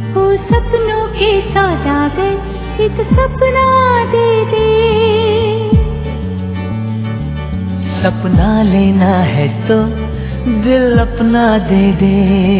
ओ सपनों के सौदागर एक सपना दे दे। सपना लेना है तो दिल अपना दे दे।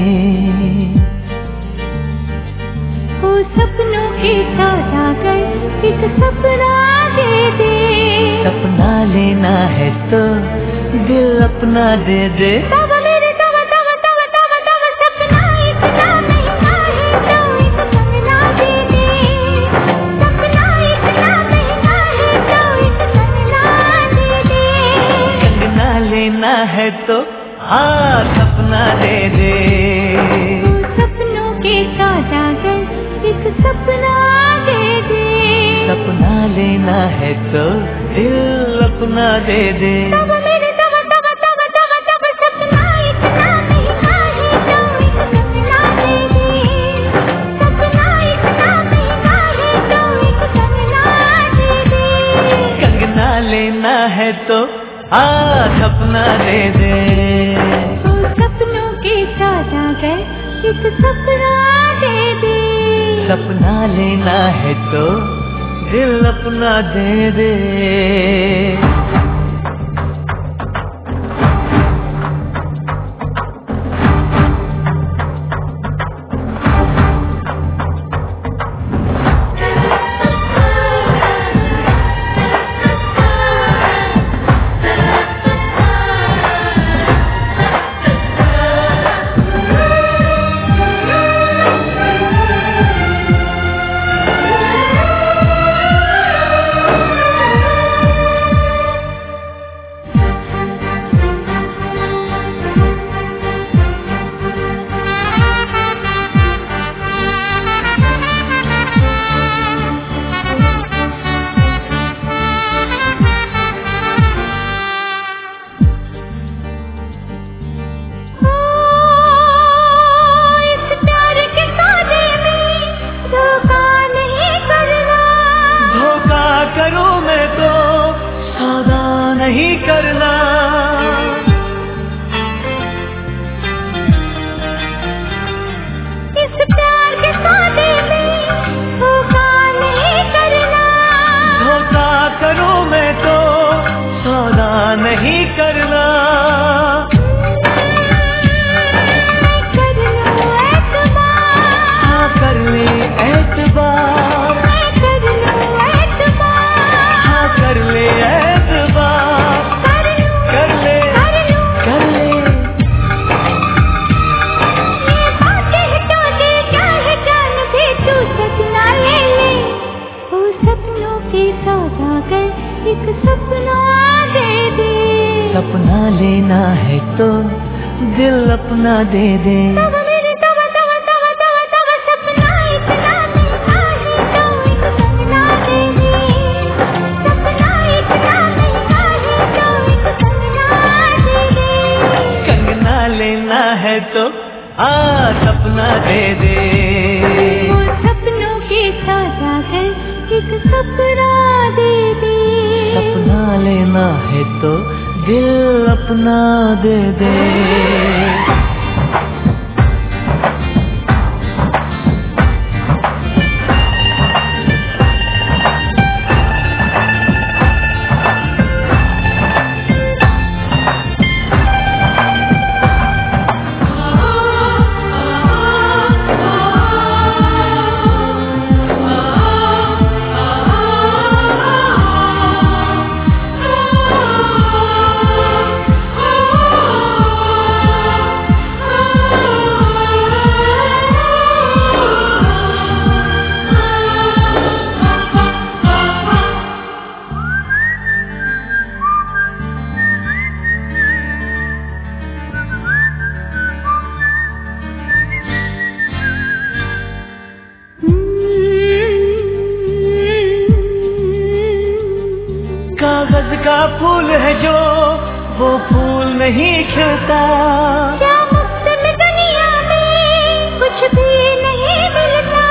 ओ सपनों के सौदागर एक सपना दे दे। सपना लेना है तो दिल अपना दे दे। तब मेरे तब तब तब तब तब सपना इतना महंगा है तो एक कंगना दे दे। सपना इतना महंगा है तो एक कंगना दे दे। कंगना लेना है तो हाँ सपना दे दे। सपनों के सौदागर एक सपना दे दे। सपना लेना है तो दिल अपना दे दे। तब मेरे तब तब तब तब तब सपना इतना महंगा है तो एक कंगना दे दे। सपना इतना महंगा है तो एक कंगना दे दे। कंगना लेना है तो हाँ सपना दे दे। सपनों के सौदागर एक सपना दे दे। सपना लेना है तो दिल अपना दे दे। नहीं करना इस प्यार के सौदे में धोखा नहीं करना। धोखा करूं मैं तो सौदा नहीं करना। कर लो एतबार। हाँ कर ले एतबार। कर लो एतबार। हाँ कर ले एतबार। कर ले कर ले। ये बातें हटो दे क्या है जान दे तू सपना ले ले। ओ सपनों के सौदागर एक सपना दे दे। सपना लेना है तो दिल अपना दे दे। तब मेरे तब तब तब तब तब सपना इतना महंगा है तो एक कंगना दे दे। सपना इतना महंगा है तो एक कंगना दे दे। कंगना लेना है तो सपना दे दे। वो सपनों के सौदागर एक सपना दे दे। सपना लेना है तो दिल अपना दे दे। कागज का फूल है जो वो फूल नहीं खिलता। क्या मुफ्त में दुनिया में कुछ भी नहीं मिलता।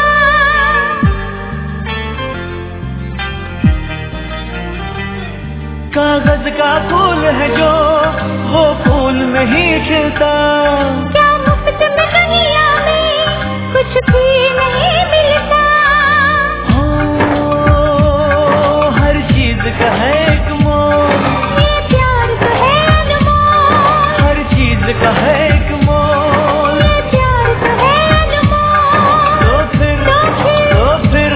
कागज का फूल है जो वो फूल नहीं खिलता। क्या मुफ्त में दुनिया में कुछ भी नहीं मिलता। हर चीज का है एक मोल, ये प्यार तो है अनमोल। हर चीज का है एक मोल, ये प्यार तो है अनमोल। तो फिर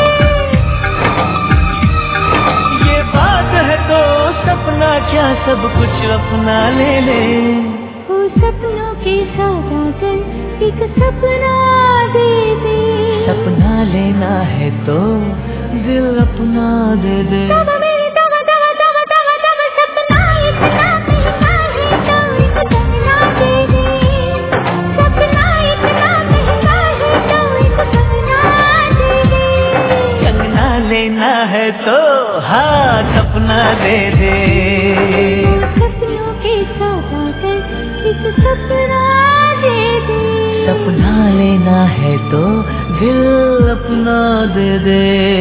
ये बात है तो सपना क्या सब कुछ अपना ले ले। वो सपनों के सौदागर एक सपना दे दे। सपना लेना है तो दिल अपना दे दे। तब मेरे तब सपना इतना महंगा है तो एक कंगना दे दे। सपना इतना महंगा है तो एक कंगना दे दे। कंगना लेना है तो हाँ सपना दे दे। सपनों के सौदागर एक सपना दे दे। सपना लेना है तो दिल अपना दे दे।